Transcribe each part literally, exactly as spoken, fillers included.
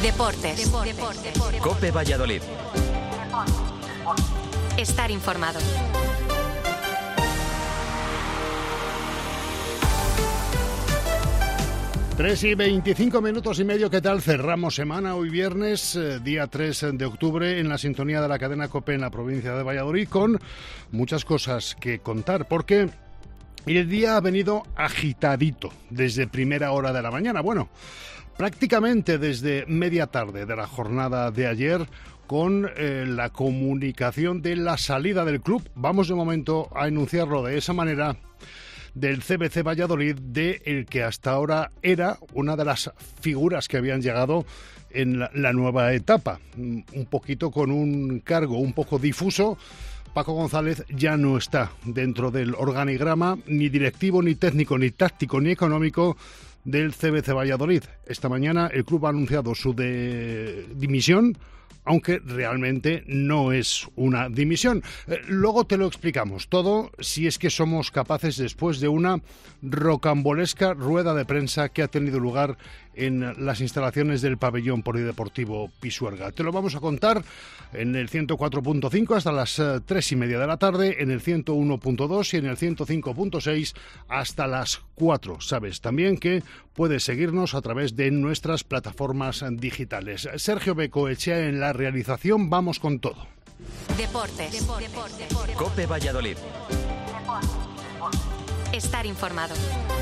Deportes. Deportes. COPE Valladolid. Estar informado. Tres y veinticinco minutos y medio, ¿qué tal? Cerramos semana hoy viernes, eh, día tres de octubre, en la sintonía de la cadena COPE en la provincia de Valladolid, con muchas cosas que contar, porque el día ha venido agitadito desde primera hora de la mañana. Bueno, prácticamente desde media tarde de la jornada de ayer, con eh, la comunicación de la salida del club. Vamos de momento a enunciarlo de esa manera, del C B C Valladolid, de el que hasta ahora era una de las figuras que habían llegado en la, la nueva etapa. Un poquito con un cargo un poco difuso. Paco González ya no está dentro del organigrama ni directivo, ni técnico, ni táctico, ni económico del C B C Valladolid. Esta mañana el club ha anunciado su de... dimisión, aunque realmente no es una dimisión. Eh, luego te lo explicamos todo, si es que somos capaces, después de una rocambolesca rueda de prensa que ha tenido lugar en las instalaciones del pabellón polideportivo Pisuerga. Te lo vamos a contar en el ciento cuatro punto cinco hasta las uh, tres y media de la tarde, en el ciento uno punto dos y en el ciento cinco punto seis hasta las cuatro. Sabes también que puedes seguirnos a través de nuestras plataformas digitales. Sergio Becoechea en la realización. Vamos con todo. Deportes. Deportes. COPE Valladolid. Estar informado.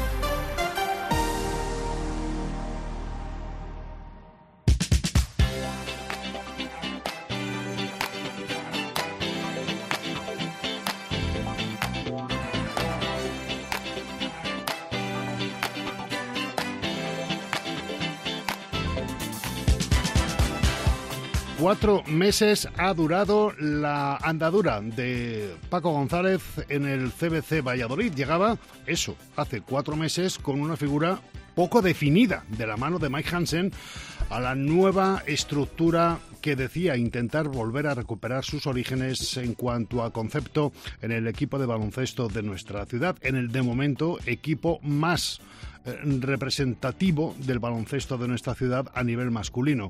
Cuatro meses ha durado la andadura de Paco González en el C B C Valladolid. Llegaba, eso, hace cuatro meses con una figura poco definida de la mano de Mike Hansen a la nueva estructura que decía intentar volver a recuperar sus orígenes en cuanto a concepto en el equipo de baloncesto de nuestra ciudad, en el de momento equipo más eh, representativo del baloncesto de nuestra ciudad a nivel masculino.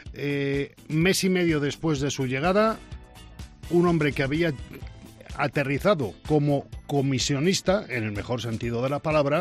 Eh, mes y medio después de su llegada, un hombre que había aterrizado como comisionista, en el mejor sentido de la palabra,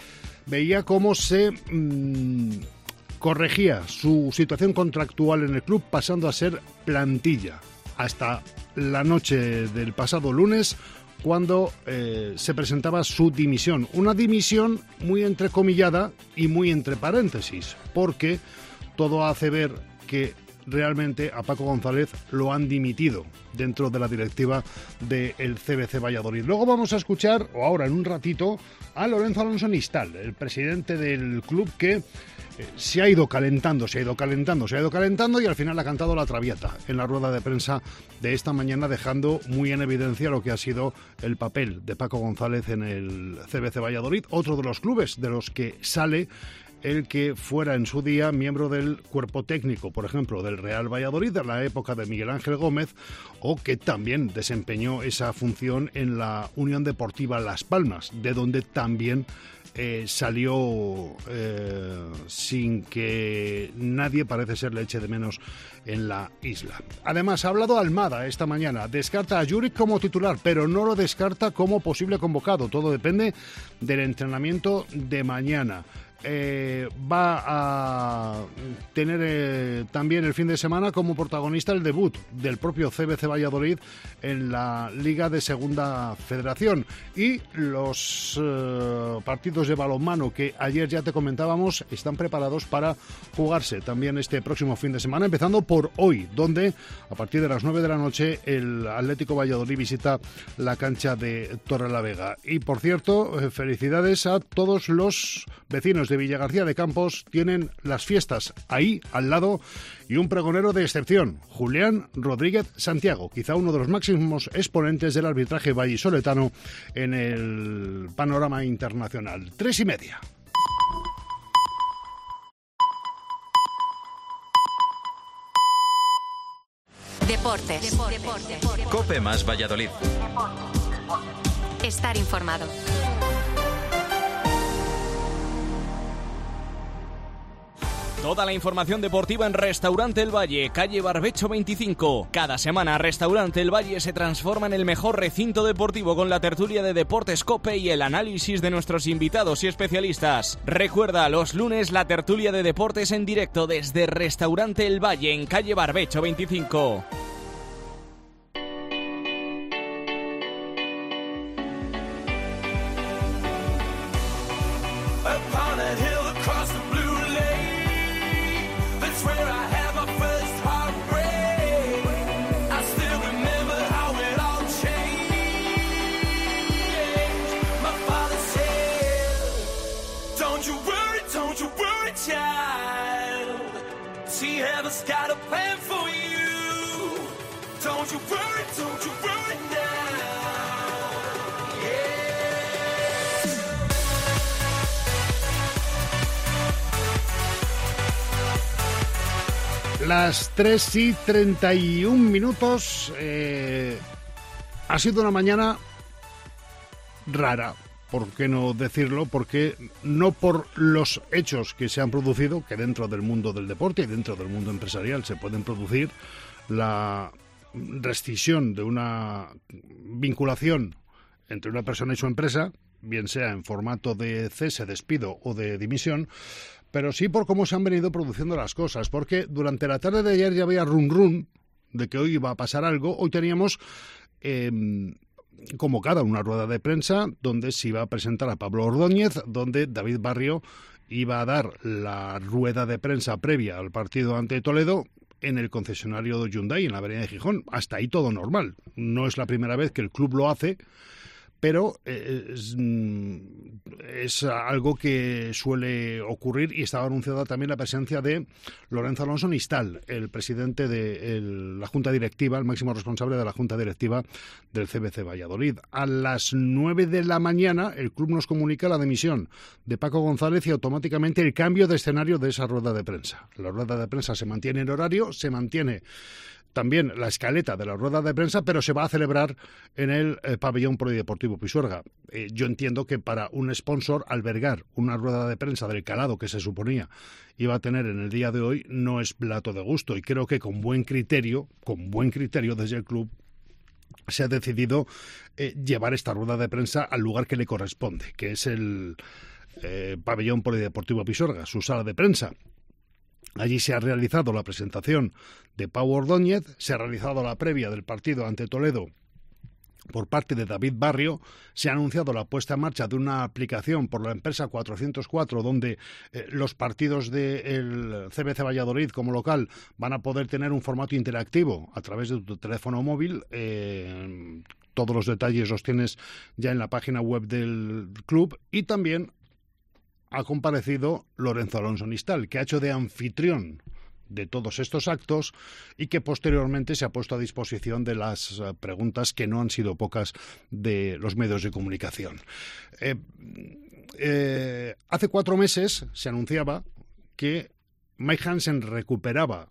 veía cómo se mmm, corregía su situación contractual en el club, pasando a ser plantilla, hasta la noche del pasado lunes, cuando eh, se presentaba su dimisión. Una dimisión muy entrecomillada y muy entre paréntesis, porque todo hace ver que realmente a Paco González lo han dimitido dentro de la directiva del C B C Valladolid. Luego vamos a escuchar, o ahora en un ratito, a Lorenzo Alonso Nistal, el presidente del club, que eh, se ha ido calentando, se ha ido calentando, se ha ido calentando y al final ha cantado la traviata en la rueda de prensa de esta mañana, dejando muy en evidencia lo que ha sido el papel de Paco González en el C B C Valladolid, otro de los clubes de los que sale el que fuera en su día miembro del cuerpo técnico, por ejemplo, del Real Valladolid, de la época de Miguel Ángel Gómez, o que también desempeñó esa función en la Unión Deportiva Las Palmas, de donde también eh, salió eh, sin que nadie parece ser le eche de menos en la isla. Además, ha hablado Almada esta mañana, descarta a Juric como titular, pero no lo descarta como posible convocado, todo depende del entrenamiento de mañana. Eh, va a tener eh, también el fin de semana como protagonista el debut del propio C B C Valladolid en la Liga de Segunda Federación, y los eh, partidos de balonmano que ayer ya te comentábamos están preparados para jugarse también este próximo fin de semana, empezando por hoy, donde a partir de las nueve de la noche el Atlético Valladolid visita la cancha de Torrelavega. Y por cierto, eh, felicidades a todos los vecinos de Villagarcía de Campos, tienen las fiestas ahí al lado, y un pregonero de excepción, Julián Rodríguez Santiago, quizá uno de los máximos exponentes del arbitraje vallisoletano en el panorama internacional. Tres y media. Deportes. Deportes. COPE más Valladolid. Estar informado. Toda la información deportiva en Restaurante El Valle, calle Barbecho veinticinco. Cada semana Restaurante El Valle se transforma en el mejor recinto deportivo con la tertulia de Deportes COPE y el análisis de nuestros invitados y especialistas. Recuerda, los lunes la tertulia de deportes en directo desde Restaurante El Valle en calle Barbecho veinticinco. Las tres y treinta y un minutos. Eh, ha sido una mañana rara, ¿por qué no decirlo? Porque no por los hechos que se han producido, que dentro del mundo del deporte y dentro del mundo empresarial se pueden producir, la rescisión de una vinculación entre una persona y su empresa, bien sea en formato de cese, despido o de dimisión, pero sí por cómo se han venido produciendo las cosas, porque durante la tarde de ayer ya había run run de que hoy iba a pasar algo. Hoy teníamos eh, convocada una rueda de prensa donde se iba a presentar a Pablo Ordóñez, donde David Barrio iba a dar la rueda de prensa previa al partido ante Toledo en el concesionario de Hyundai en la avenida de Gijón. Hasta ahí todo normal. No es la primera vez que el club lo hace, pero es, es algo que suele ocurrir, y estaba anunciada también la presencia de Lorenzo Alonso Nistal, el presidente de el, la Junta Directiva, el máximo responsable de la Junta Directiva del C B C Valladolid. A las nueve de la mañana el club nos comunica la dimisión de Paco González y automáticamente el cambio de escenario de esa rueda de prensa. La rueda de prensa se mantiene en horario, se mantiene también la escaleta de la rueda de prensa, pero se va a celebrar en el eh, pabellón polideportivo Pisuerga. Eh, yo entiendo que para un sponsor albergar una rueda de prensa del calado que se suponía iba a tener en el día de hoy no es plato de gusto, y creo que con buen criterio, con buen criterio desde el club se ha decidido eh, llevar esta rueda de prensa al lugar que le corresponde, que es el eh, pabellón polideportivo Pisuerga, su sala de prensa. Allí se ha realizado la presentación de Pau Ordóñez, se ha realizado la previa del partido ante Toledo por parte de David Barrio, se ha anunciado la puesta en marcha de una aplicación por la empresa cuatrocientos cuatro, donde eh, los partidos del C B C Valladolid como local van a poder tener un formato interactivo a través de tu teléfono móvil. Eh, todos los detalles los tienes ya en la página web del club, y también ha comparecido Lorenzo Alonso Nistal, que ha hecho de anfitrión de todos estos actos y que posteriormente se ha puesto a disposición de las preguntas, que no han sido pocas, de los medios de comunicación. Eh, eh, hace cuatro meses se anunciaba que Mike Hansen recuperaba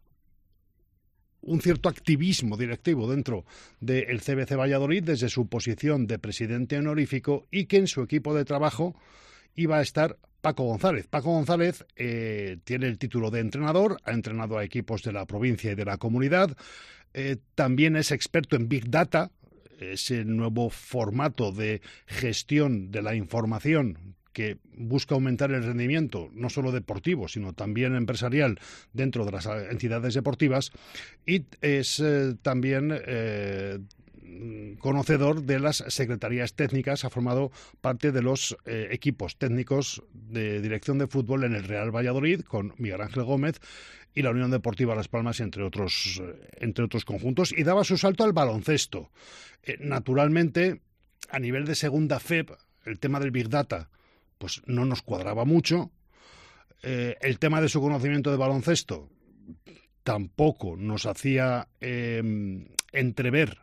un cierto activismo directivo dentro del C B C Valladolid desde su posición de presidente honorífico, y que en su equipo de trabajo iba a estar Paco González. Paco González eh, tiene el título de entrenador, ha entrenado a equipos de la provincia y de la comunidad, eh, también es experto en Big Data, ese nuevo formato de gestión de la información que busca aumentar el rendimiento, no solo deportivo, sino también empresarial dentro de las entidades deportivas, y es eh, también eh, conocedor de las secretarías técnicas, ha formado parte de los eh, equipos técnicos de dirección de fútbol en el Real Valladolid con Miguel Ángel Gómez y la Unión Deportiva Las Palmas, entre otros, entre otros conjuntos, y daba su salto al baloncesto. Eh, naturalmente, a nivel de segunda F E P, el tema del Big Data pues no nos cuadraba mucho. Eh, el tema de su conocimiento de baloncesto tampoco nos hacía eh, entrever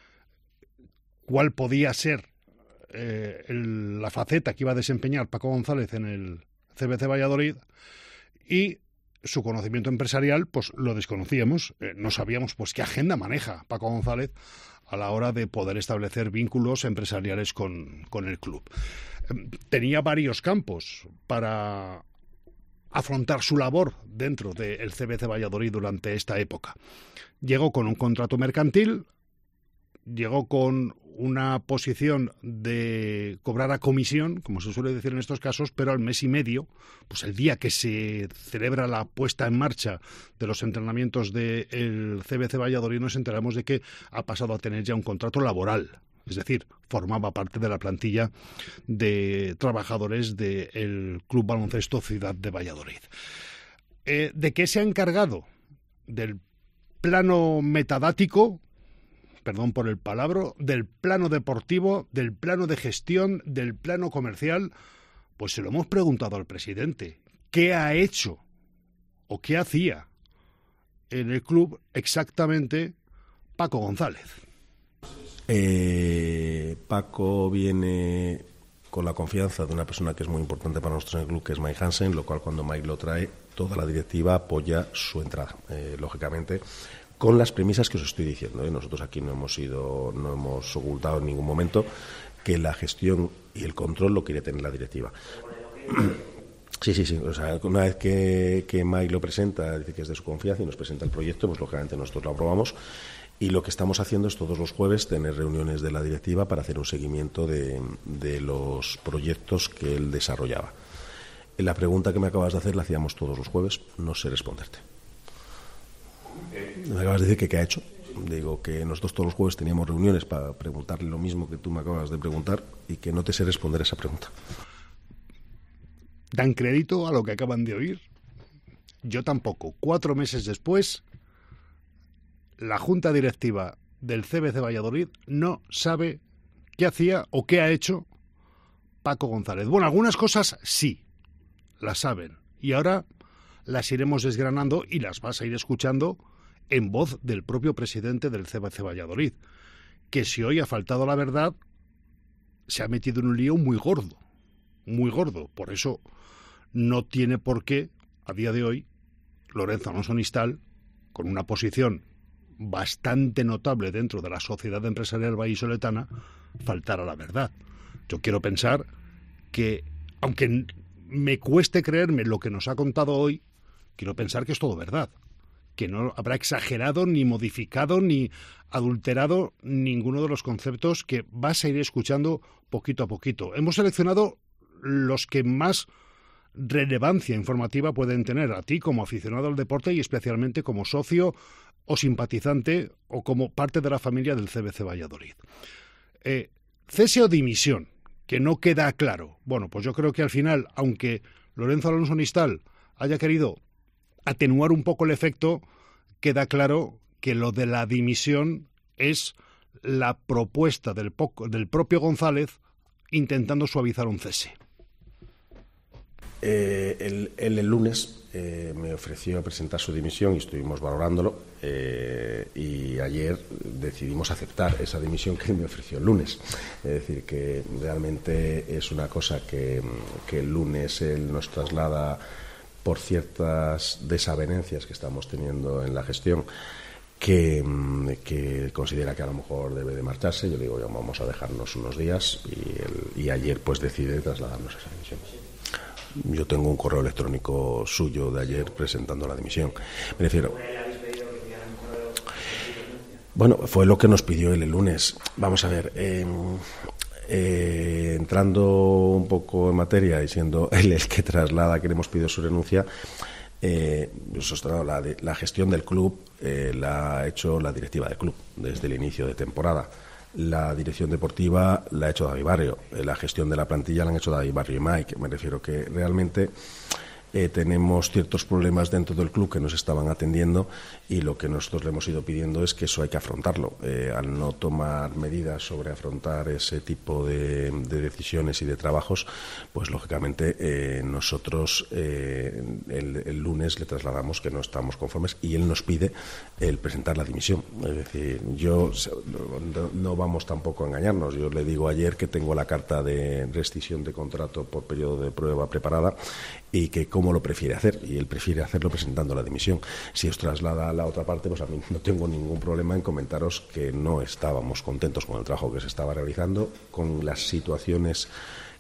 cuál podía ser eh, el, la faceta que iba a desempeñar Paco González en el C B C Valladolid, y su conocimiento empresarial pues lo desconocíamos, eh, no sabíamos pues qué agenda maneja Paco González a la hora de poder establecer vínculos empresariales con, con el club. Eh, tenía varios campos para afrontar su labor dentro del C B C Valladolid durante esta época. Llegó con un contrato mercantil, llegó con una posición de cobrar a comisión, como se suele decir en estos casos, pero al mes y medio, pues el día que se celebra la puesta en marcha de los entrenamientos del C B C Valladolid, nos enteramos de que ha pasado a tener ya un contrato laboral. Es decir, formaba parte de la plantilla de trabajadores del Club Baloncesto Ciudad de Valladolid. Eh, ¿De qué se ha encargado? Del plano metadático, perdón por el palabra, del plano deportivo, del plano de gestión, del plano comercial. Pues se lo hemos preguntado al presidente. ¿Qué ha hecho o qué hacía en el club exactamente Paco González? Eh, Paco viene con la confianza de una persona que es muy importante para nosotros en el club, que es Mike Hansen, lo cual cuando Mike lo trae, toda la directiva apoya su entrada, eh, lógicamente, con las premisas que os estoy diciendo, ¿eh? Nosotros aquí no hemos ido, no hemos ocultado en ningún momento que la gestión y el control lo quiere tener la directiva. Sí, sí, sí. O sea, una vez que, que Mike lo presenta, dice que es de su confianza y nos presenta el proyecto, pues lógicamente nosotros lo aprobamos. Y lo que estamos haciendo es todos los jueves tener reuniones de la directiva para hacer un seguimiento de, de los proyectos que él desarrollaba. La pregunta que me acabas de hacer la hacíamos todos los jueves, no sé responderte. Me acabas de decir que qué ha hecho. Digo que nosotros todos los jueves teníamos reuniones para preguntarle lo mismo que tú me acabas de preguntar y que no te sé responder esa pregunta. ¿Dan crédito a lo que acaban de oír? Yo tampoco. Cuatro meses después, la Junta Directiva del C B C Valladolid no sabe qué hacía o qué ha hecho Paco González. Bueno, algunas cosas sí, las saben. Y ahora las iremos desgranando y las vas a ir escuchando en voz del propio presidente del C B C Valladolid, que si hoy ha faltado la verdad, se ha metido en un lío muy gordo, muy gordo. Por eso no tiene por qué, a día de hoy, Lorenzo Alonso Nistal, con una posición bastante notable dentro de la sociedad empresarial vallisoletana, faltar a la verdad. Yo quiero pensar que, aunque me cueste creerme lo que nos ha contado hoy, quiero pensar que es todo verdad, que no habrá exagerado, ni modificado, ni adulterado ninguno de los conceptos que vas a ir escuchando poquito a poquito. Hemos seleccionado los que más relevancia informativa pueden tener a ti como aficionado al deporte y especialmente como socio o simpatizante o como parte de la familia del C B C Valladolid. Eh, cese o dimisión, que no queda claro. Bueno, pues yo creo que al final, aunque Lorenzo Alonso Nistal haya querido atenuar un poco el efecto, queda claro que lo de la dimisión es la propuesta del, poco, del propio González intentando suavizar un cese. Eh, el, el, el lunes eh, me ofreció presentar su dimisión y estuvimos valorándolo eh, y ayer decidimos aceptar esa dimisión que él me ofreció el lunes. Es decir, que realmente es una cosa que, que el lunes él nos traslada por ciertas desavenencias que estamos teniendo en la gestión, que, que considera que a lo mejor debe de marcharse. Yo digo, vamos a dejarnos unos días y, el, y ayer pues decide trasladarnos esa dimisión. Yo tengo un correo electrónico suyo de ayer presentando la dimisión. Me refiero... Bueno, fue lo que nos pidió él el lunes. Vamos a ver... Eh, Eh, entrando un poco en materia y siendo él el que traslada que le hemos pedido su renuncia, eh, la, la gestión del club eh, la ha hecho la directiva del club desde el inicio de temporada. La dirección deportiva la ha hecho David Barrio, eh, la gestión de la plantilla la han hecho David Barrio y Mike. Me refiero que realmente eh, tenemos ciertos problemas dentro del club que nos estaban atendiendo y lo que nosotros le hemos ido pidiendo es que eso hay que afrontarlo. Eh, al no tomar medidas sobre afrontar ese tipo de, de decisiones y de trabajos, pues lógicamente eh, nosotros eh, el, el lunes le trasladamos que no estamos conformes y él nos pide el presentar la dimisión. Es decir, yo no, no vamos tampoco a engañarnos. Yo le digo ayer que tengo la carta de rescisión de contrato por periodo de prueba preparada y que cómo lo prefiere hacer, y él prefiere hacerlo presentando la dimisión. Si os traslada a la otra parte, pues a mí no tengo ningún problema en comentaros que no estábamos contentos con el trabajo que se estaba realizando, con las situaciones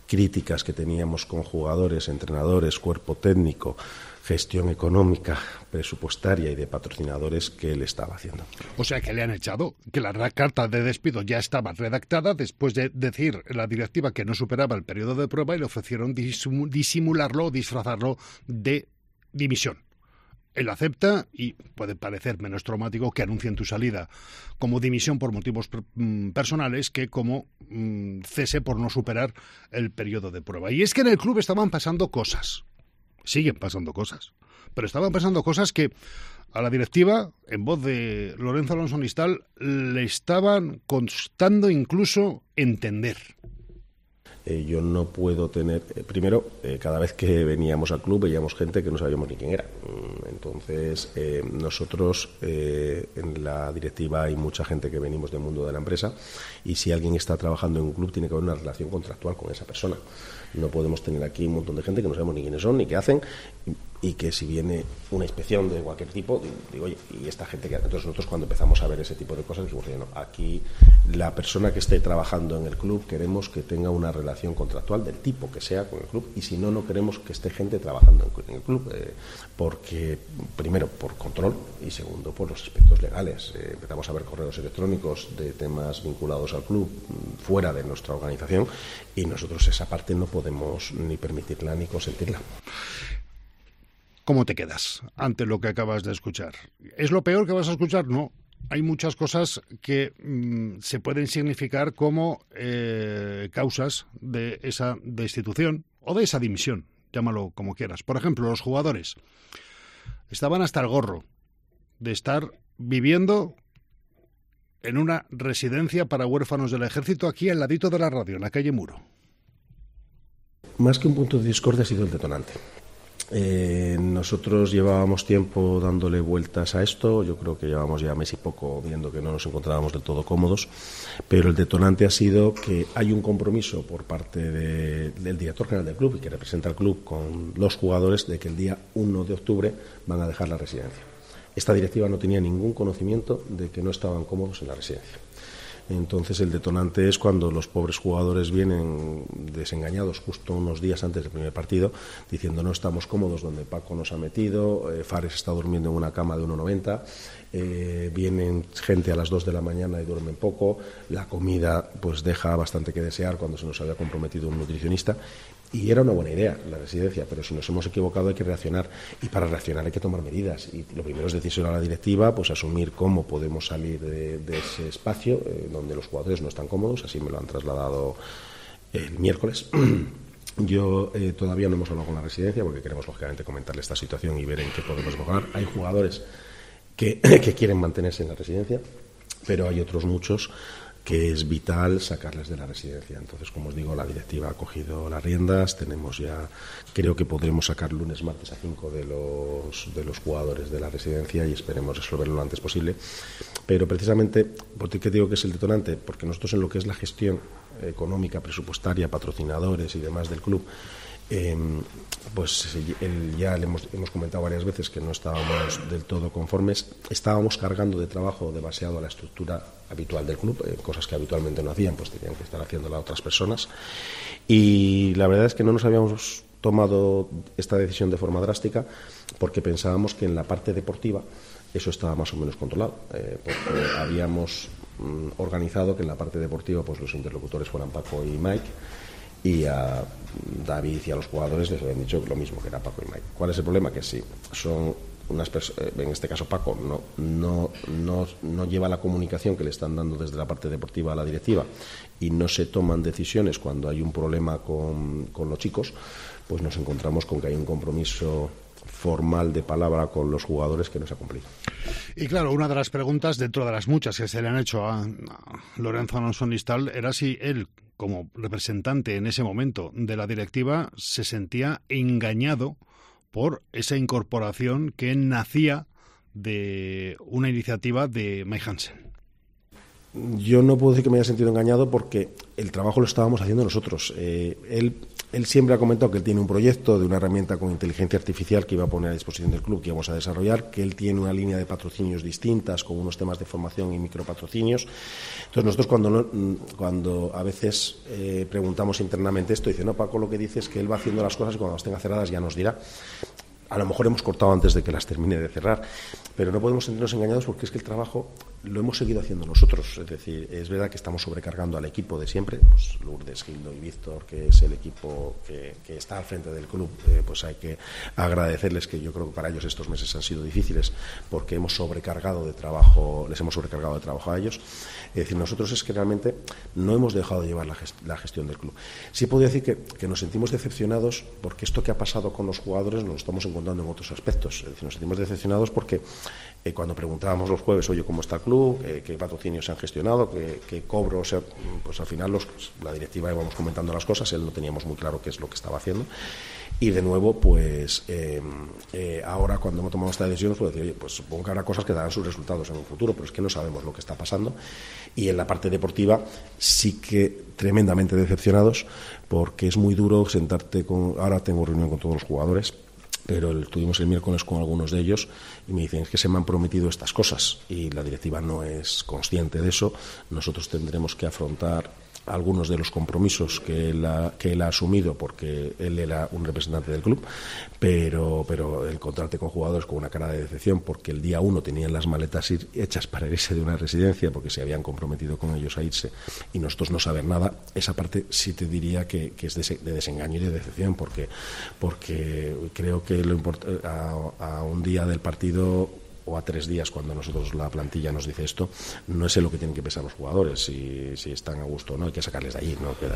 críticas que teníamos con jugadores, entrenadores, cuerpo técnico, gestión económica, presupuestaria y de patrocinadores que él estaba haciendo. O sea, que le han echado, que la carta de despido ya estaba redactada después de decir la directiva que no superaba el periodo de prueba y le ofrecieron disimularlo o disfrazarlo de dimisión. Él acepta y puede parecer menos traumático que anuncien tu salida como dimisión por motivos personales que como mmm, cese por no superar el periodo de prueba. Y es que en el club estaban pasando cosas, siguen pasando cosas, pero estaban pasando cosas que a la directiva, en voz de Lorenzo Alonso Nistal, le estaban costando incluso entender. Eh, yo no puedo tener... Eh, primero, eh, cada vez que veníamos al club veíamos gente que no sabíamos ni quién era. Entonces, eh, nosotros eh, en la directiva hay mucha gente que venimos del mundo de la empresa y si alguien está trabajando en un club tiene que haber una relación contractual con esa persona. No podemos tener aquí un montón de gente que no sabemos ni quiénes son ni qué hacen y que si viene una inspección de cualquier tipo, digo, oye, y esta gente que... Entonces nosotros cuando empezamos a ver ese tipo de cosas dijimos, oye, no, aquí la persona que esté trabajando en el club queremos que tenga una relación contractual del tipo que sea con el club y si no, no queremos que esté gente trabajando en el club eh, porque, primero, por control y segundo, por los aspectos legales. Eh, empezamos a ver correos electrónicos de temas vinculados al club fuera de nuestra organización y nosotros esa parte no podemos ni permitirla ni consentirla. ¿Cómo te quedas ante lo que acabas de escuchar? ¿Es lo peor que vas a escuchar? No. Hay muchas cosas que mmm, se pueden significar como eh, causas de esa destitución o de esa dimisión, llámalo como quieras. Por ejemplo, los jugadores estaban hasta el gorro de estar viviendo en una residencia para huérfanos del ejército aquí al ladito de la radio, en la calle Muro. Más que un punto de discordia ha sido el detonante. Eh, nosotros llevábamos tiempo dándole vueltas a esto, yo creo que llevamos ya mes y poco viendo que no nos encontrábamos del todo cómodos, pero el detonante ha sido que hay un compromiso por parte de, del director general del club y que representa al club con los jugadores de que el día uno de octubre van a dejar la residencia. Esta directiva no tenía ningún conocimiento de que no estaban cómodos en la residencia. Entonces el detonante es cuando los pobres jugadores vienen desengañados justo unos días antes del primer partido diciendo no estamos cómodos donde Paco nos ha metido, eh, Fares está durmiendo en una cama de uno noventa, eh, vienen gente a las dos de la mañana y duermen poco, la comida pues deja bastante que desear cuando se nos había comprometido un nutricionista y era una buena idea la residencia, pero si nos hemos equivocado hay que reaccionar y para reaccionar hay que tomar medidas y lo primero es decírselo a la directiva, pues asumir cómo podemos salir de, de ese espacio eh, donde los jugadores no están cómodos, así me lo han trasladado el miércoles. Yo eh, todavía no hemos hablado con la residencia porque queremos lógicamente comentarle esta situación y ver en qué podemos mejorar. Hay jugadores que, que quieren mantenerse en la residencia, pero hay otros muchos que es vital sacarles de la residencia. Entonces, como os digo, la directiva ha cogido las riendas, tenemos ya, creo que podremos sacar lunes, martes a cinco de los, de los jugadores de la residencia y esperemos resolverlo lo antes posible. Pero precisamente, ¿por qué digo que es el detonante? Porque nosotros en lo que es la gestión económica, presupuestaria, patrocinadores y demás del club, Eh, pues el, ya le hemos, hemos comentado varias veces que no estábamos del todo conformes, estábamos cargando de trabajo demasiado a la estructura habitual del club, eh, cosas que habitualmente no hacían, pues tenían que estar haciéndola otras personas y la verdad es que no nos habíamos tomado esta decisión de forma drástica porque pensábamos que en la parte deportiva eso estaba más o menos controlado, eh, porque habíamos mm, organizado que en la parte deportiva pues los interlocutores fueran Paco y Mike y a David y a los jugadores les habían dicho lo mismo que era Paco y Mike. ¿Cuál es el problema? Que sí, son unas personas, en este caso Paco no, no, no, no lleva la comunicación que le están dando desde la parte deportiva a la directiva y no se toman decisiones cuando hay un problema con, con los chicos, pues nos encontramos con que hay un compromiso formal de palabra con los jugadores que no se ha cumplido. Y claro, una de las preguntas dentro de las muchas que se le han hecho a Lorenzo Alonso Nistal era si él, como representante en ese momento de la directiva, se sentía engañado por esa incorporación que nacía de una iniciativa de Mike Hansen. yo no puedo decir que me haya sentido engañado porque el trabajo lo estábamos haciendo nosotros. Eh, él, él siempre ha comentado que él tiene un proyecto de una herramienta con inteligencia artificial que iba a poner a disposición del club, que íbamos a desarrollar, que él tiene una línea de patrocinios distintas con unos temas de formación y micropatrocinios. Entonces nosotros cuando, no, cuando a veces eh, preguntamos internamente esto, dice, no, Paco lo que dice es que él va haciendo las cosas y cuando las tenga cerradas ya nos dirá. A lo mejor hemos cortado antes de que las termine de cerrar, pero no podemos sentirnos engañados porque es que el trabajo lo hemos seguido haciendo nosotros. Es decir, es verdad que estamos sobrecargando al equipo de siempre, pues Lourdes, Gildo y Víctor, que es el equipo que, que está al frente del club, eh, pues hay que agradecerles, que yo creo que para ellos estos meses han sido difíciles porque hemos sobrecargado de trabajo, les hemos sobrecargado de trabajo a ellos. Es decir, nosotros es que realmente no hemos dejado de llevar la, gest la gestión del club. Sí podría decir que, que nos sentimos decepcionados porque esto que ha pasado con los jugadores nos lo estamos encontrando en otros aspectos. Es decir, nos sentimos decepcionados porque eh, cuando preguntábamos los jueves, oye, ¿cómo está el club? ¿Qué, qué patrocinios se han gestionado? ¿Qué, qué cobro? O sea, pues al final los, la directiva íbamos comentando las cosas, él no teníamos muy claro qué es lo que estaba haciendo. Y de nuevo, pues eh, eh, ahora cuando hemos tomado esta decisión, pues decir, oye, pues supongo que habrá cosas que darán sus resultados en un futuro, pero es que no sabemos lo que está pasando. Y en la parte deportiva sí que tremendamente decepcionados, porque es muy duro sentarte con... Ahora tengo reunión con todos los jugadores, pero el, tuvimos el miércoles con algunos de ellos y me dicen, es que se me han prometido estas cosas y la directiva no es consciente de eso. Nosotros tendremos que afrontar algunos de los compromisos que él ha, que él ha asumido porque él era un representante del club, pero, pero el contrato con jugadores con una cara de decepción porque el día uno tenían las maletas ir, hechas para irse de una residencia porque se habían comprometido con ellos a irse y nosotros no saber nada. Esa parte sí te diría que, que es de, de desengaño y de decepción porque, porque creo que lo import, a, a un día del partido o a tres días cuando nosotros la plantilla nos dice esto, no es en lo que tienen que pensar los jugadores, si, si están a gusto o no, hay que sacarles de allí, no queda.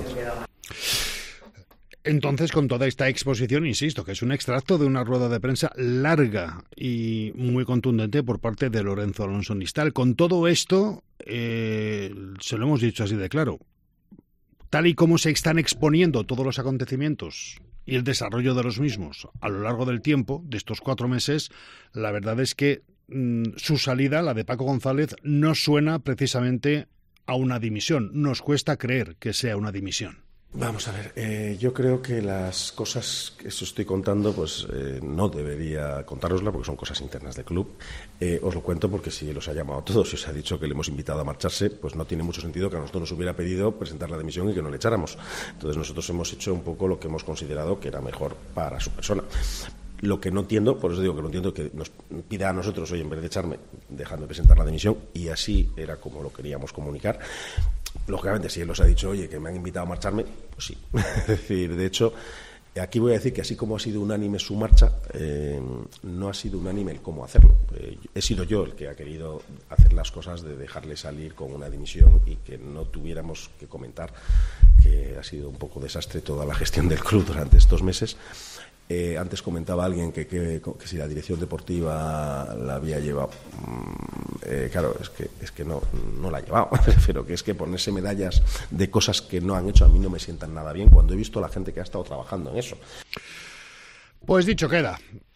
Entonces, con toda esta exposición, insisto, que es un extracto de una rueda de prensa larga y muy contundente por parte de Lorenzo Alonso Nistal. Con todo esto, eh, se lo hemos dicho así de claro, tal y como se están exponiendo todos los acontecimientos y el desarrollo de los mismos a lo largo del tiempo, de estos cuatro meses, la verdad es que mmm, su salida, la de Paco González, no suena precisamente a una dimisión. Nos cuesta creer que sea una dimisión. Vamos a ver, eh, yo creo que las cosas que os estoy contando, pues eh, no debería contároslas porque son cosas internas del club. Eh, os lo cuento porque si los ha llamado a todos y os ha dicho que le hemos invitado a marcharse, pues no tiene mucho sentido que a nosotros nos hubiera pedido presentar la dimisión y que no le echáramos. Entonces nosotros hemos hecho un poco lo que hemos considerado que era mejor para su persona. Lo que no entiendo, por eso digo que no entiendo que nos pida a nosotros, oye, en vez de echarme, dejadme presentar la dimisión, y así era como lo queríamos comunicar. Lógicamente, si él os ha dicho, oye, que me han invitado a marcharme, pues sí. Es decir, de hecho, aquí voy a decir que así como ha sido unánime su marcha, eh, no ha sido unánime el cómo hacerlo. Eh, he sido yo el que ha querido hacer las cosas de dejarle salir con una dimisión y que no tuviéramos que comentar que ha sido un poco desastre toda la gestión del club durante estos meses. Eh, antes comentaba alguien que, que, que si la dirección deportiva la había llevado. Eh, claro, es que, es que no, no la ha llevado. Pero que es que ponerse medallas de cosas que no han hecho a mí no me sientan nada bien cuando he visto a la gente que ha estado trabajando en eso. Pues dicho queda.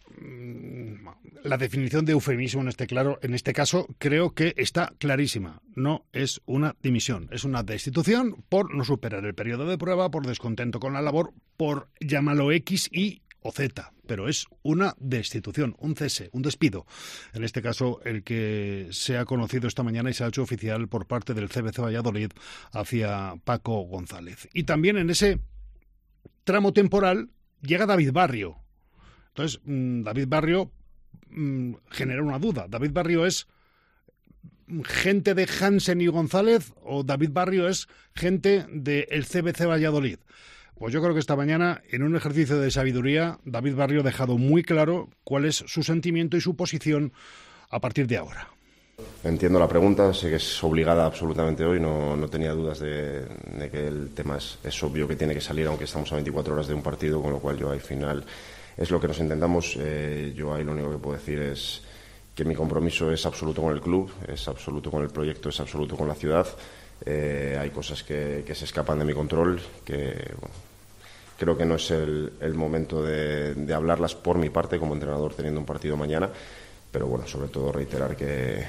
La definición de eufemismo en este, claro, en este caso creo que está clarísima. No es una dimisión, es una destitución por no superar el periodo de prueba, por descontento con la labor, por llámalo X y o Z, pero es una destitución, un cese, un despido. En este caso, el que se ha conocido esta mañana y se ha hecho oficial por parte del C B C Valladolid hacia Paco González. Y también en ese tramo temporal llega David Barrio. Entonces, David Barrio mmm, genera una duda. ¿David Barrio es gente de Hansen y González o David Barrio es gente del C B C Valladolid? Pues yo creo que esta mañana, en un ejercicio de sabiduría, David Barrio ha dejado muy claro cuál es su sentimiento y su posición a partir de ahora. Entiendo la pregunta, sé que es obligada absolutamente hoy, no, no tenía dudas de, de que el tema es, es obvio que tiene que salir, aunque estamos a veinticuatro horas de un partido, con lo cual yo al final es lo que nos intentamos. Eh, yo ahí lo único que puedo decir es que mi compromiso es absoluto con el club, es absoluto con el proyecto, es absoluto con la ciudad. Eh, hay cosas que, que se escapan de mi control, que bueno, creo que no es el, el momento de, de hablarlas por mi parte como entrenador teniendo un partido mañana, pero bueno, sobre todo reiterar que,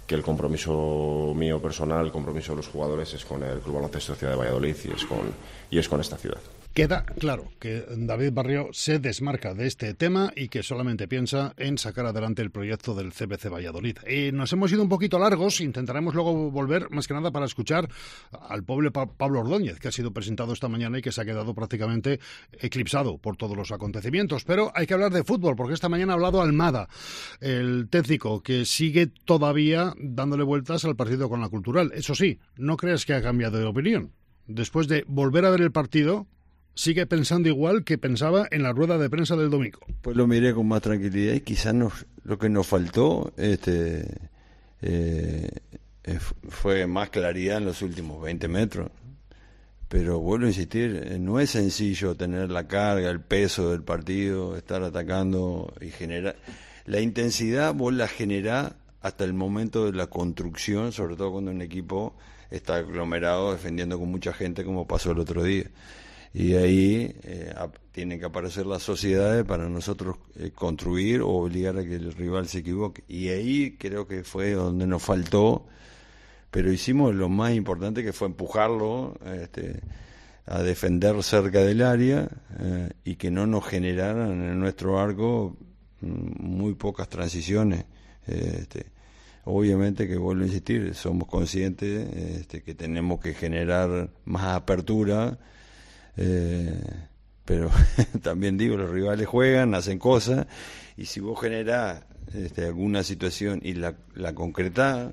que el compromiso mío personal, el compromiso de los jugadores es con el Club Baloncesto Ciudad de Valladolid y es con, y es con esta ciudad. Queda claro que David Barrio se desmarca de este tema y que solamente piensa en sacar adelante el proyecto del C B C Valladolid. Eh, nos hemos ido un poquito largos, intentaremos luego volver más que nada para escuchar al pobre pa- Pablo Ordóñez, que ha sido presentado esta mañana y que se ha quedado prácticamente eclipsado por todos los acontecimientos. Pero hay que hablar de fútbol, porque esta mañana ha hablado Almada, el técnico, que sigue todavía dándole vueltas al partido con la Cultural. Eso sí, no creas que ha cambiado de opinión. Después de volver a ver el partido, sigue pensando igual que pensaba en la rueda de prensa del domingo. Pues lo miré con más tranquilidad y quizás nos, lo que nos faltó este, eh, fue más claridad en los últimos veinte metros. Pero vuelvo a insistir, no es sencillo tener la carga, el peso del partido, estar atacando y generar... La intensidad vos la generás hasta el momento de la construcción, sobre todo cuando un equipo está aglomerado defendiendo con mucha gente, como pasó el otro día. Y ahí eh, tienen que aparecer las sociedades para nosotros eh, construir o obligar a que el rival se equivoque. Y ahí creo que fue donde nos faltó, pero hicimos lo más importante, que fue empujarlo este, a defender cerca del área eh, y que no nos generaran en nuestro arco muy pocas transiciones. Eh, este, obviamente que vuelvo a insistir, somos conscientes este, que tenemos que generar más apertura. Eh, pero también digo, los rivales juegan, hacen cosas, y si vos generás este, alguna situación y la, la concretás,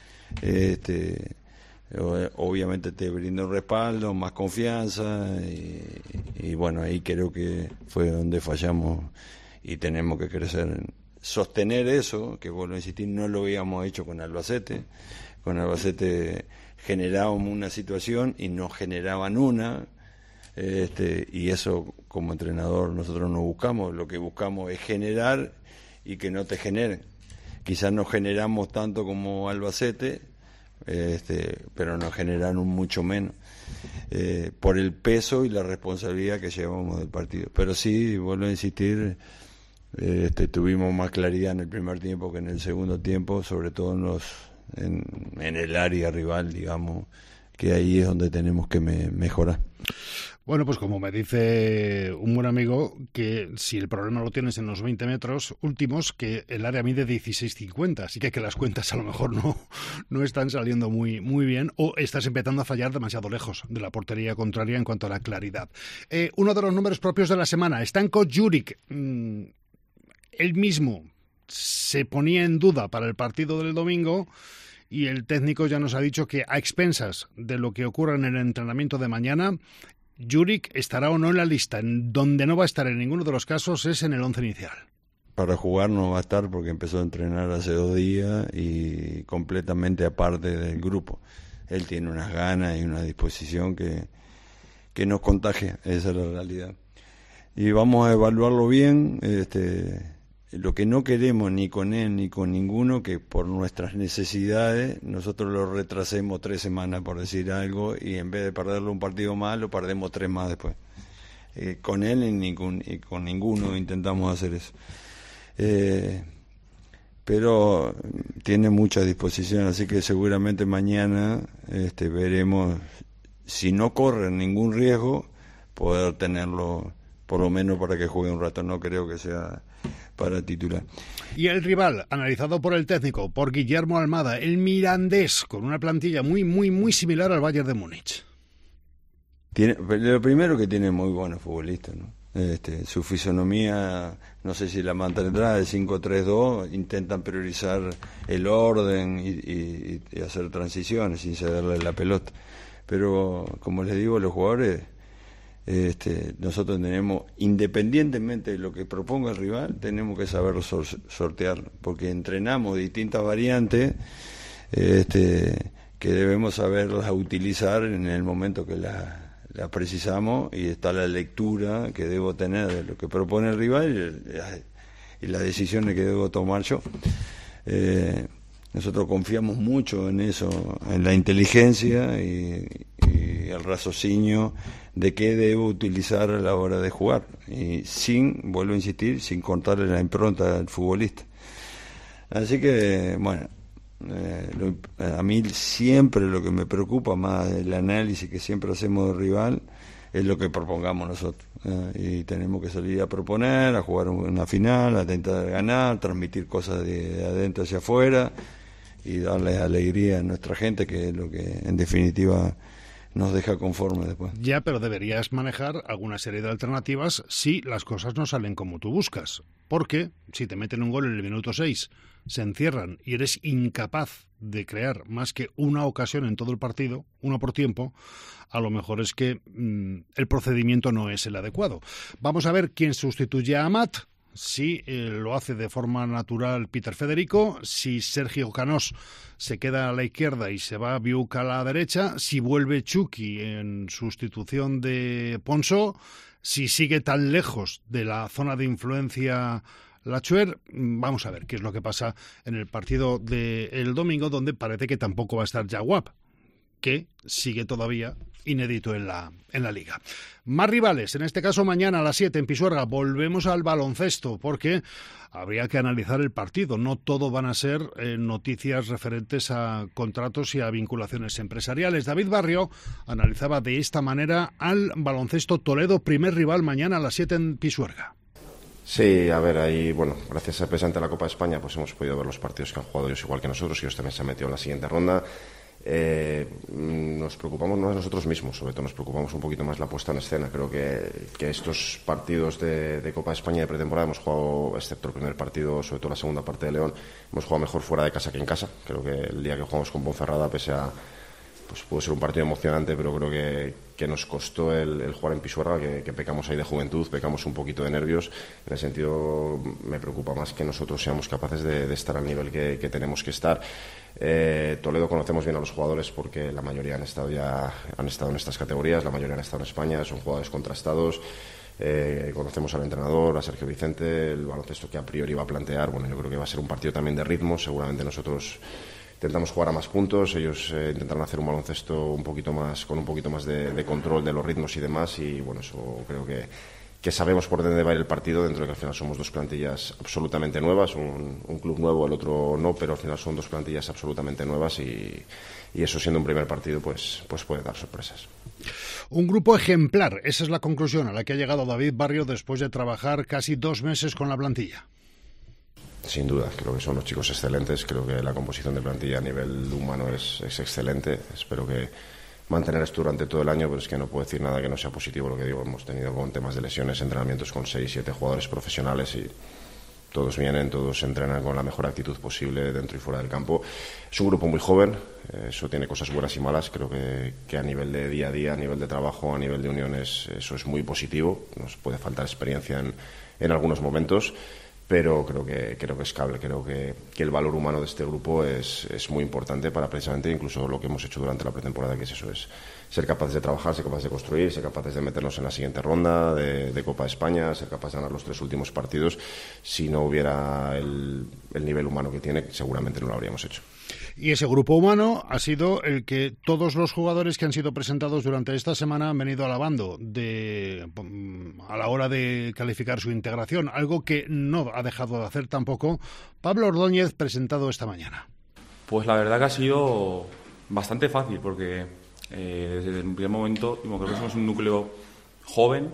este, obviamente te brinda un respaldo, más confianza, y, y bueno, ahí creo que fue donde fallamos y tenemos que crecer, sostener eso, que vuelvo a insistir, no lo habíamos hecho con Albacete. Con Albacete generábamos una situación y nos generaban una. Este, y eso como entrenador nosotros no buscamos, lo que buscamos es generar y que no te generen. Quizás no generamos tanto como Albacete, este, pero nos generaron mucho menos eh, por el peso y la responsabilidad que llevamos del partido. Pero sí, vuelvo a insistir, este, tuvimos más claridad en el primer tiempo que en el segundo tiempo, sobre todo en, los, en, en el área rival, digamos, que ahí es donde tenemos que me, mejorar. Bueno, pues como me dice un buen amigo, que si el problema lo tienes en los veinte metros últimos, que el área mide dieciséis cincuenta, así que que las cuentas a lo mejor no, no están saliendo muy, muy bien, o estás empezando a fallar demasiado lejos de la portería contraria en cuanto a la claridad. Eh, uno de los números propios de la semana, Stanko Juric, mmm, él mismo se ponía en duda para el partido del domingo, y el técnico ya nos ha dicho que a expensas de lo que ocurra en el entrenamiento de mañana, Juric estará o no en la lista. En donde no va a estar en ninguno de los casos es en el once inicial. Para jugar no va a estar porque empezó a entrenar hace dos días y completamente aparte del grupo. Él tiene unas ganas y una disposición que, que nos contagia, esa es la realidad. Y vamos a evaluarlo bien. Este, lo que no queremos ni con él ni con ninguno, que por nuestras necesidades nosotros lo retrasemos tres semanas, por decir algo, y en vez de perderlo un partido más, lo perdemos tres más después. Eh, con él y, ni con, y con ninguno intentamos hacer eso. Eh, pero tiene mucha disposición, así que seguramente mañana este, veremos, si no corre ningún riesgo, poder tenerlo por lo menos para que juegue un rato. No creo que sea para titular. Y el rival, analizado por el técnico, por Guillermo Almada, el Mirandés, con una plantilla muy, muy, muy similar al Bayern de Múnich. Tiene, lo primero que tiene muy buenos futbolistas, ¿no? Este, su fisonomía, no sé si la mantendrá de cinco tres dos, intentan priorizar el orden y, y, y hacer transiciones sin cederle la pelota. Pero, como les digo, los jugadores... Este, nosotros tenemos, independientemente de lo que proponga el rival, tenemos que saber sor- sortear, porque entrenamos distintas variantes este, que debemos saberlas utilizar en el momento que las la precisamos, y está la lectura que debo tener de lo que propone el rival y, la, y las decisiones que debo tomar yo. Eh, nosotros confiamos mucho en eso, en la inteligencia y, y el raciocinio de qué debo utilizar a la hora de jugar, y sin, vuelvo a insistir, sin contarle la impronta al futbolista. Así que, bueno, Eh, lo, a mí siempre lo que me preocupa más del análisis que siempre hacemos del rival es lo que propongamos nosotros. Eh, y tenemos que salir a proponer, a jugar una final, a intentar ganar, transmitir cosas de, de adentro hacia afuera y darle alegría a nuestra gente, que es lo que en definitiva nos deja conforme después. Ya, pero deberías manejar alguna serie de alternativas si las cosas no salen como tú buscas. Porque si te meten un gol en el minuto seis, se encierran y eres incapaz de crear más que una ocasión en todo el partido, una por tiempo, a lo mejor es que mmm, el procedimiento no es el adecuado. Vamos a ver quién sustituye a Amat. Si eh, lo hace de forma natural Peter Federico, si Sergio Canós se queda a la izquierda y se va Biuk a la derecha, si vuelve Chucky en sustitución de Ponso, si sigue tan lejos de la zona de influencia Lachuer, vamos a ver qué es lo que pasa en el partido del domingo, donde parece que tampoco va a estar Jawab, que sigue todavía inédito en la, en la Liga. Más rivales, en este caso mañana a las siete en Pisuerga. Volvemos al baloncesto, porque habría que analizar el partido. No todo van a ser eh, noticias referentes a contratos y a vinculaciones empresariales. David Barrio analizaba de esta manera al baloncesto Toledo, primer rival mañana a las siete en Pisuerga. Sí, a ver, ahí, bueno, gracias al presente de la Copa de España, pues hemos podido ver los partidos que han jugado ellos igual que nosotros, y ellos también se han metido en la siguiente ronda. Eh, nos preocupamos más nosotros mismos, sobre todo nos preocupamos un poquito más la puesta en escena. Creo que, que estos partidos de, de Copa de España de pretemporada hemos jugado, excepto el primer partido, sobre todo la segunda parte de León, hemos jugado mejor fuera de casa que en casa. Creo que el día que jugamos con Ponferrada, pese a, pues pudo ser un partido emocionante, pero creo que, que nos costó el, el jugar en Pisuerga, que, que pecamos ahí de juventud, pecamos un poquito de nervios. En ese sentido me preocupa más que nosotros seamos capaces de, de estar al nivel que, que tenemos que estar. Eh, Toledo conocemos bien a los jugadores porque la mayoría han estado ya han estado en estas categorías, la mayoría han estado en España, son jugadores contrastados. Eh, conocemos al entrenador, a Sergio Vicente, el baloncesto que a priori va a plantear. Bueno, yo creo que va a ser un partido también de ritmo. Seguramente nosotros intentamos jugar a más puntos, ellos eh, intentarán hacer un baloncesto un poquito más, con un poquito más de, de control de los ritmos y demás, y bueno, eso creo que, que sabemos por dónde va a ir el partido, dentro de que al final somos dos plantillas absolutamente nuevas, un, un club nuevo, el otro no, pero al final son dos plantillas absolutamente nuevas, y, y eso siendo un primer partido pues, pues puede dar sorpresas. Un grupo ejemplar, esa es la conclusión a la que ha llegado David Barrio después de trabajar casi dos meses con la plantilla. Sin duda, creo que son unos chicos excelentes, creo que la composición de plantilla a nivel humano es, es excelente. Espero que mantener esto durante todo el año, pero es que no puedo decir nada que no sea positivo. Lo que digo, hemos tenido con temas de lesiones, entrenamientos con seis, siete jugadores profesionales, y todos vienen, todos entrenan con la mejor actitud posible dentro y fuera del campo. Es un grupo muy joven, eso tiene cosas buenas y malas. Creo que, que a nivel de día a día, a nivel de trabajo, a nivel de uniones, eso es muy positivo. Nos puede faltar experiencia en, en algunos momentos, pero creo que creo que es cable, creo que, que el valor humano de este grupo es, es muy importante para precisamente incluso lo que hemos hecho durante la pretemporada, que es eso, es ser capaces de trabajar, ser capaces de construir, ser capaces de meternos en la siguiente ronda de, de Copa de España, ser capaces de ganar los tres últimos partidos. Si no hubiera el, el nivel humano que tiene, seguramente no lo habríamos hecho. Y ese grupo humano ha sido el que todos los jugadores que han sido presentados durante esta semana han venido alabando de, a la hora de calificar su integración, algo que no ha dejado de hacer tampoco Pablo Ordóñez, presentado esta mañana. Pues la verdad que ha sido bastante fácil, porque eh, desde el primer momento creo que somos un núcleo joven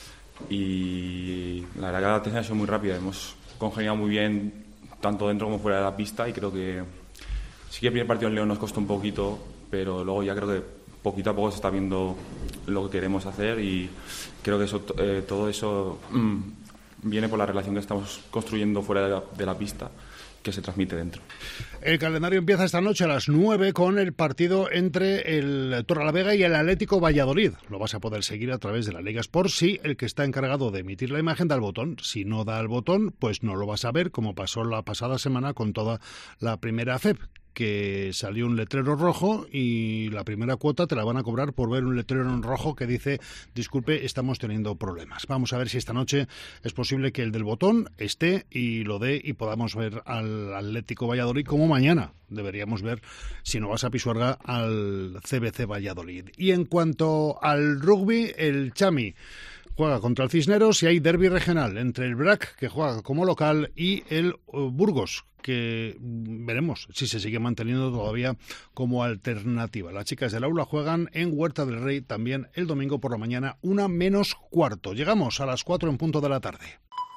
y la verdad que la atención ha sido muy rápida. Hemos congeniado muy bien tanto dentro como fuera de la pista, y creo que sí que el primer partido en León nos costó un poquito, pero luego ya creo que poquito a poco se está viendo lo que queremos hacer, y creo que eso, eh, todo eso mmm, viene por la relación que estamos construyendo fuera de la, de la pista, que se transmite dentro. El calendario empieza esta noche a las nueve con el partido entre el Torrelavega y el Atlético Valladolid. Lo vas a poder seguir a través de la Liga Sport. Sí, el que está encargado de emitir la imagen da el botón. Si no da el botón, pues no lo vas a ver, como pasó la pasada semana con toda la primera F E P, que salió un letrero rojo y la primera cuota te la van a cobrar por ver un letrero en rojo que dice: disculpe, estamos teniendo problemas. Vamos a ver si esta noche es posible que el del botón esté y lo dé, y podamos ver al Atlético Valladolid, como mañana deberíamos ver, si no vas a Pisuerga, al C B C Valladolid. Y en cuanto al rugby, el Chami juega contra el Cisneros y hay derbi regional entre el B R A C, que juega como local, y el uh, Burgos, que veremos si se sigue manteniendo todavía como alternativa. Las chicas del aula juegan en Huerta del Rey también el domingo por la mañana, una menos cuarto. Llegamos a las cuatro en punto de la tarde.